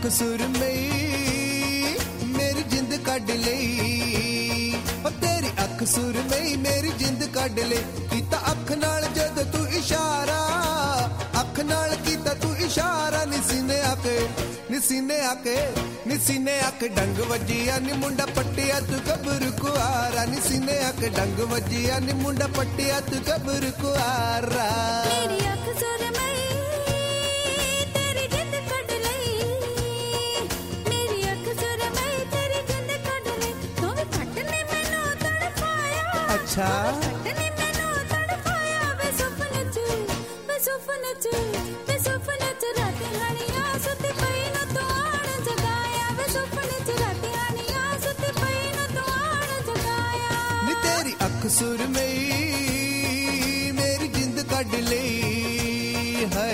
सुरमई मेरी जिंद कढ लई, ओ तेरी अख सुरमई मेरी जिंद कढ लई। कीता अख नाल जद तू इशारा, अख नाल कीता तू इशारा, निसीने आके निसीने आके निसीने आके डंग वजिया नी मुंडा पट्टिया तू गबरू कुआरा, निसीने आके डंग वजिया नी मुंडा पट्टिया तू गबरू कुआरा। मेरी अख सुरमई तेरी जिंद कढ लई, मेरी अख सुरमई तेरी जिंद कढ लई। तू भी फट ने मैनू तड़पाया, अच्छा फट ने मैनू तड़पाया। वे सुपने च वे सुपने च वे सुपने च राती हनिया सुती पई न तू आण जगाया। वे सुपने च राती हनिया सुती पई न तू आण जगाया। नी तेरी अख सुरमई मेरी जिंद कढ लई है।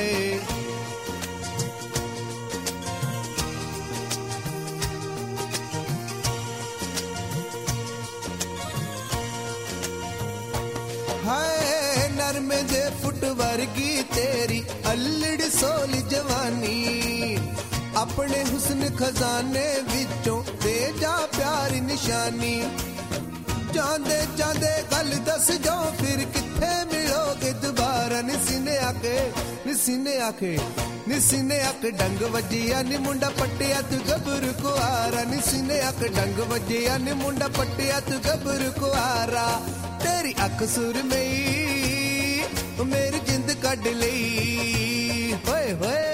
हाय नरमे दे फुट वर्गी तेरी अल्लड़ी सोली जवानी, अपने हुस्न खजाने विचों दे जा प्यारी निशानी। जांदे जांदे गल दस जाओ फिर किथे मिलोगे दोबारा, निसीने आके निसीने आके निसीने आके डंग वजिया नी मुंडा पट्टिया तू गबरू कुआरा, निसीने आके डंग वजिया नी मुंडा पट्टिया तू गबरू कुआरा। तेरी अख सुरमई मेरी जिंद कढ लई होए होए।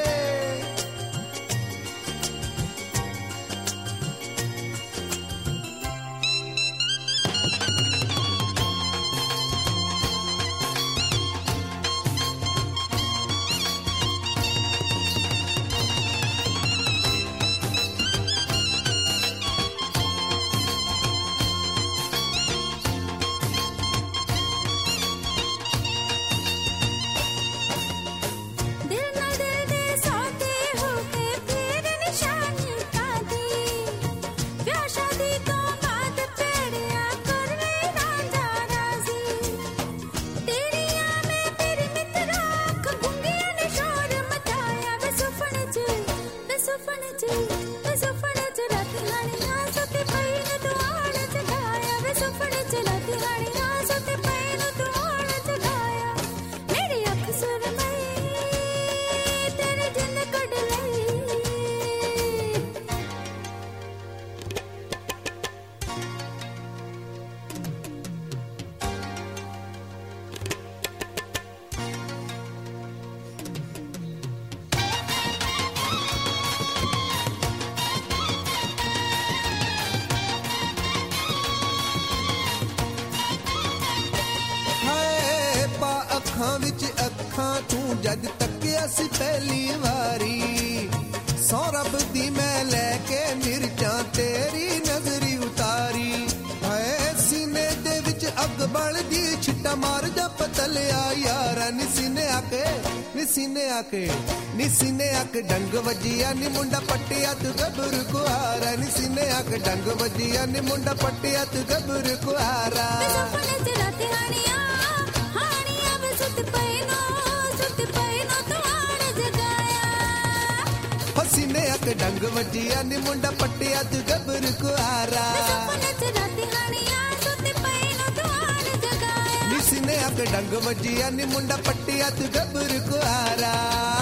दिल न दिल दे सौते होके फिर निशानी कादी, ब्याह शादी तो बात पेड़िया कर ले रांझा राजी। तेरिया में तेरी मित्रा अख गुंगिया ने शोर मचाया। वे सुपने च वे सुपने च वे सुपने च राती हनिया सुती पई न तू आण जगाया। वे सुपने च राती हनिया सुती पई न तू आण जगाया। मेरी अख सुरमई तेरी जिंद कढ लई। हाय पा अखां विच अखां तू जद तकिया सी पहली वारी, सौ रब दी मैं लैके मिर्चां तेरी नजरी उतारी। हाय सीने दे विच अग बलदी छिट्टा मार जा पतलिया यारा, निसीने आके निसीने आके निसीने आके डंग वजिया नी मुंडा पट्टिया तू गबरू कुआरा, निसीने आके डंग वजिया नी मुंडा पट्टिया तू गबरू कुआरा। वे सुपने च राती हनिया हनिया वे सुती पई नो तू आण जगाया। हसीने आके डंग वजिया नी मुंडा पट्टिया तू गबरू कुआरा, वे सुपने च राती हनिया सुती पई नो तू आण जगाया। निसीने आके डंग वजिया नी मुंडा पट्टिया तू गबरू कुआरा।